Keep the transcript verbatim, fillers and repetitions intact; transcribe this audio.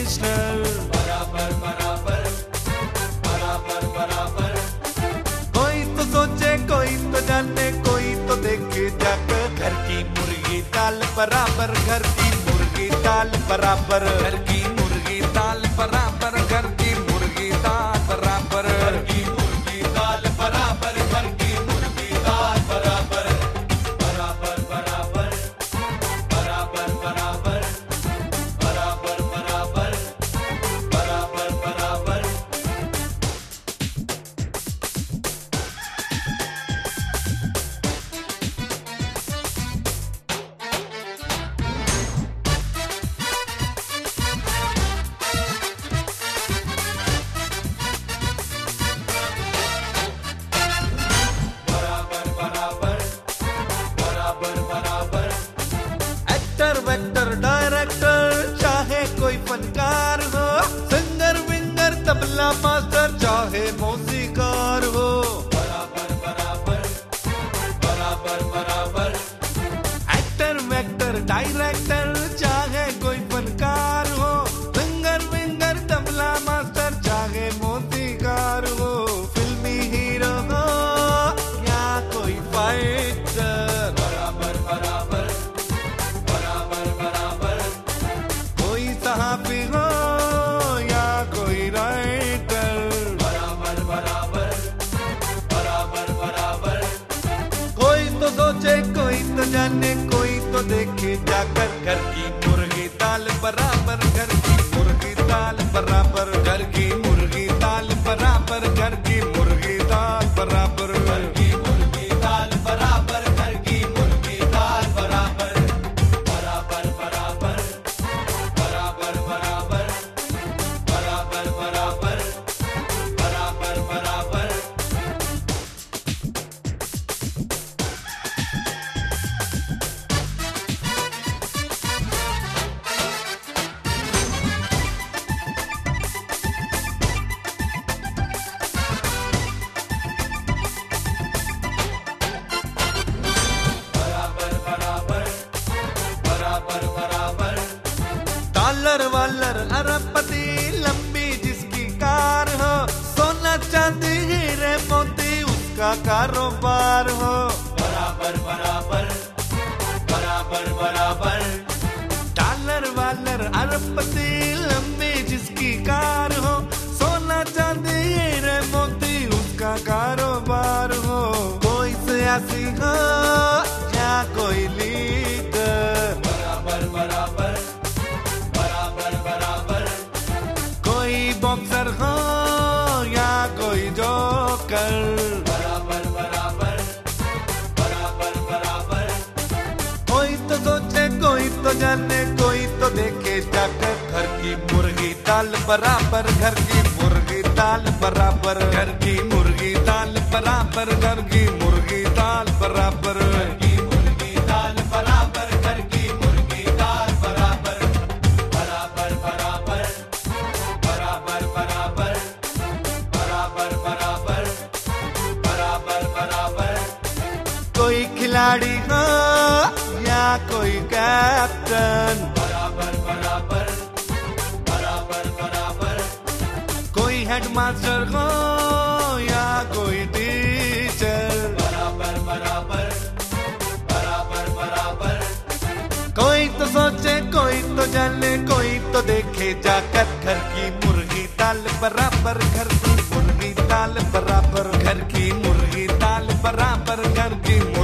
National. बराबर बराबर बराबर बराबर। कोई तो सोचे कोई तो जाने कोई तो देखे जाकर, घर की मुर्गी दाल बराबर, घर की मुर्गी दाल बराबर, घर की मुर्गी दाल बराबर, घर की मुर्गी दाल बराबर, घर की मुर्गी दाल बराबर, घर की मुर्गी दाल बराबर। बराबर बराबर बराबर बराबर बराबर बराबर बराबर बराबर। एक्टर वेक्टर डायरेक्टर चाहे कोई फनकार हो, सिंगर विंगर तबला मास्टर चाहे मौसीकार हो। बराबर बराबर बराबर बराबर। एक्टर वेक्टर डायरेक्टर चाहे कोई फनकार हो, सिंगर विंगर तबला मास्टर चाहे मौसीकार हो। फिल्मी हीरो हो या कोई फाइटर, बराबर बराबर बराबर बराबर। कोई सहाफी हो या कोई राइटर, बराबर बराबर बराबर बराबर। कोई तो सोचे कोई तो जाने कोई तो देखे जाकर, घर की मुर्गी दाल बराबर, घर की मुर्गी दाल बराबर, घर की मुर्गी दाल बराबर, घर की मुर्गी दाल बराबर, घर की मुर्गी दाल बराबर, घर की मुर्गी दाल बराबर। बराबर बराबर बराबर बराबर बराबर बराबर बराबर बराबर। बराबर बराबर बराबर बराबर। डॉलर वालर अरबपति लंबी जिसकी कार हो, सोना चांदी हीरे मोती उसका कारोबार हो। बराबर बराबर बराबर बराबर। डॉलर वालर अरबपति लंबी जिसकी कार हो, सोना चांदी हीरे मोती उसका कारोबार हो। कोई सियासी हो या कोई लीडर, बराबर बराबर बराबर बराबर। कोई बॉक्सर हो या कोई जोकर, बराबर बराबर बराबर बराबर। कोई तो सोचे कोई तो जाने कोई तो देखे जाकर, घर की मुर्गी दाल बराबर, घर की मुर्गी दाल बराबर, घर की मुर्गी दाल बराबर, घर की मुर्गी दाल बराबर, घर की मुर्गी दाल बराबर, घर की मुर्गी दाल बराबर। बराबर बराबर बराबर बराबर बराबर बराबर बराबर बराबर। कोई खिलाड़ी हो या कोई कैप्टन, बराबर बराबर बराबर बराबर। कोई हेडमास्टर हो या कोई टीचर, बराबर बराबर बराबर बराबर। कोई तो सोचे कोई तो जाने कोई तो देखे जाकर, घर की मुर्गी दाल बराबर, घर की मुर्गी दाल बराबर, घर की मुर्गी दाल बराबर, घर की